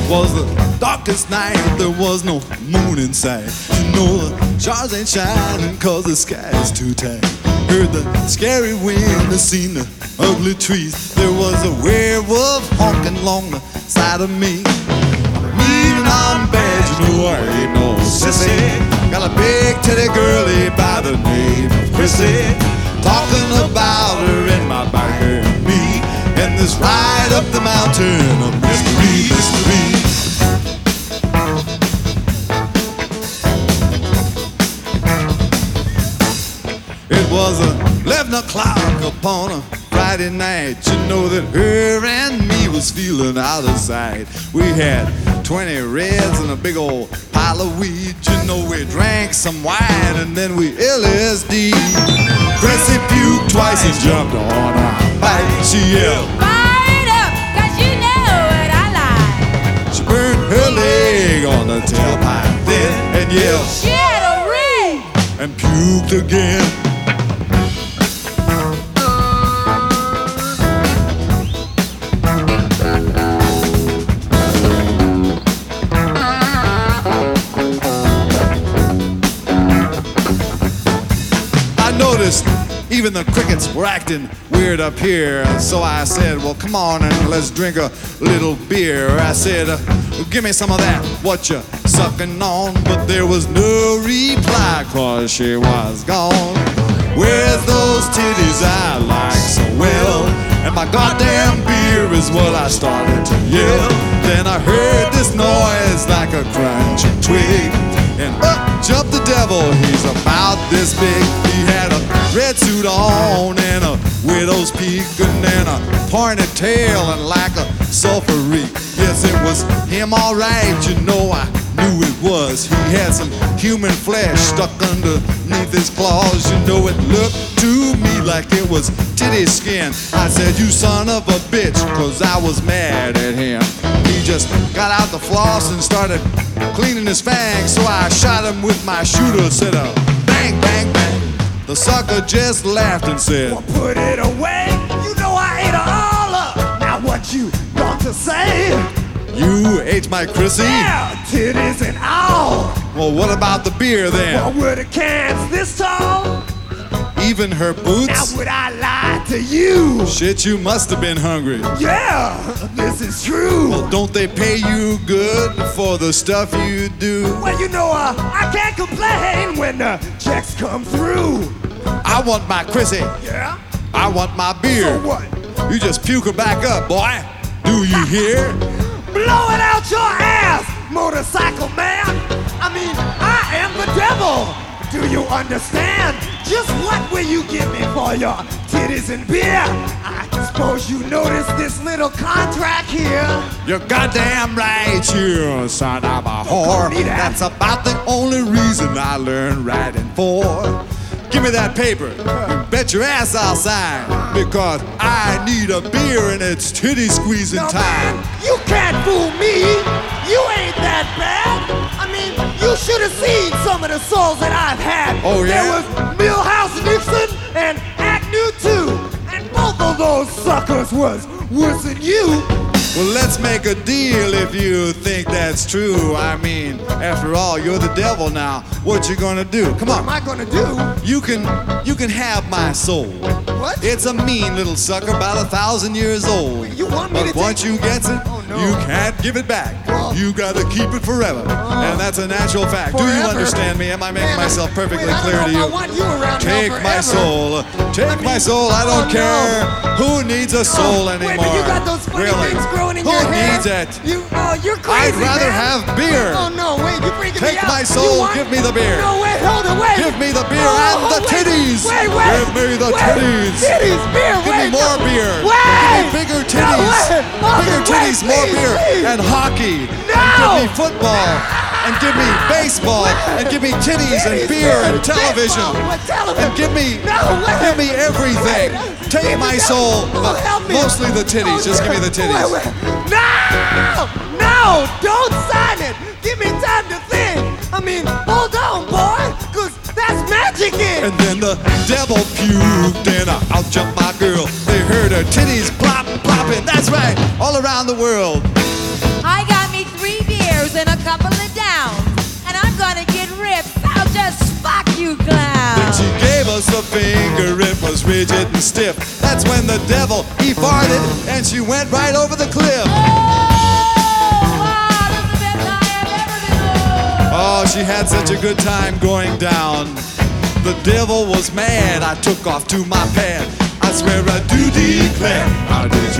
Was the darkest night, there was no moon in sight. You know the stars ain't shining cause the sky is too tight. Heard the scary wind, I seen the ugly trees. There was a werewolf honking along the side of me. Mean and I'm bad, you know I ain't no sissy. Got a big teddy girlie by the name of Chrissy. Talking about her in my back and me. And this ride up the mountain of mystery, mystery. It was 11 o'clock upon a Friday night. You know that her and me was feeling out of sight. We had 20 reds and a big old pile of weed. You know we drank some wine and then we LSD. Chrissy puked twice and jumped on our bike. She yelled, "Fight up, 'cause you know what I like." she burned her leg on the tailpipe then and yelled, "Chivalry!" and puked again. Even the crickets were acting weird up here. So I said, well, come on and let's drink a little beer. I said, give me some of that, what you sucking on? But there was no reply, cause she was gone. Where's those titties I like so well? And my goddamn beer is what I started to yell. Then I heard this noise like a crunching twig. And up jumped the devil, he's about this big. He had a red suit on and a widow's peak and a pointed tail and like a sulfur reek. Yes, it was him alright, you know I knew it was. He had some human flesh stuck underneath his claws. You know it looked to me like it was titty skin. I said, you son of a bitch, cause I was mad at him. He just got out the floss and started cleaning his fangs. So I shot him with my shooter, said a bang, bang, bang. The sucker just laughed and said, well, put it away, you know I ate her all up. Now what you got to say? You ate my Chrissy? Yeah, titties and all. Well, what about the beer then? Well, were the cans this tall? Even her boots? Now would I lie to you? Shit, you must have been hungry. Yeah, this is true. Well, don't they pay you good for the stuff you do? Well, you know, I can't complain when the checks come through. I want my Chrissy. Yeah? I want my beer. So what? You just puke her back up, boy. Do you hear? Blow it out your ass, motorcycle man. I mean, I am the devil. Do you understand? Just what will you give me for your titties and beer? I suppose you noticed this little contract here. You're goddamn right, you son of a whore. That's about the only reason I learned writing for. Give me that paper. You bet your ass I'll sign. Because I need a beer and it's titty squeezing No, time. man, you can't fool me. You ain't that bad. I mean, you should have seen some of the souls that I've had. Oh, yeah? There was Millhouse Nixon and Agnew too. And both of those suckers was worse than you. Well, let's make a deal if you think that's true. I mean, after all, you're the devil now. What you gonna do? Come What on. am I gonna do? You can have my soul. What? It's a mean little sucker, about 1,000 years old. You want me But to once take- you gets it, Oh, no. you can't give it back. Well- You gotta keep it forever. And that's a natural fact. Do you Forever? understand me? Am I making Man, myself perfectly wait, I clear don't to know you? if I want you around here Take my forever. soul. Take my soul. I don't oh, care. no. Who needs a soul Wait, anymore? but you got those funny Really? things growing in Who your hair. needs it? You're crazy, I'd rather man. have beer. Oh no, wait, you're freaking me Take out. my You soul, want- give me the beer. No, wait, hold it, wait. Give me the beer Oh, and the wait, titties. Wait. Give me the wait. titties. Titties, beer, Give me wait. more no. beer. Wait. Give me bigger titties. No, wait. Bigger Wait, titties, more please, beer. please. And hockey. No. And give me football. And give me baseball. And give me titties and beer and television. Baseball, what television? And give me wait. everything. Wait. Take Give my me soul, that. but Help me. mostly the titties. Just give me the titties. Wait. No, don't sign it. Give me time to think. I mean, hold on, boy, cause that's magic in. And then the devil puked and out jumped my girl. They heard her titties plop, plopping. That's right, all around the world. I got me 3 taking a couple of downs, and I'm gonna get ripped. I'll just fuck you, Then clown. she gave us a finger, it was rigid and stiff. That's when the devil, he farted, and she went right over the cliff. Oh, she had such a good time going down. The devil was mad, I took off to my pad. I swear I do declare, I did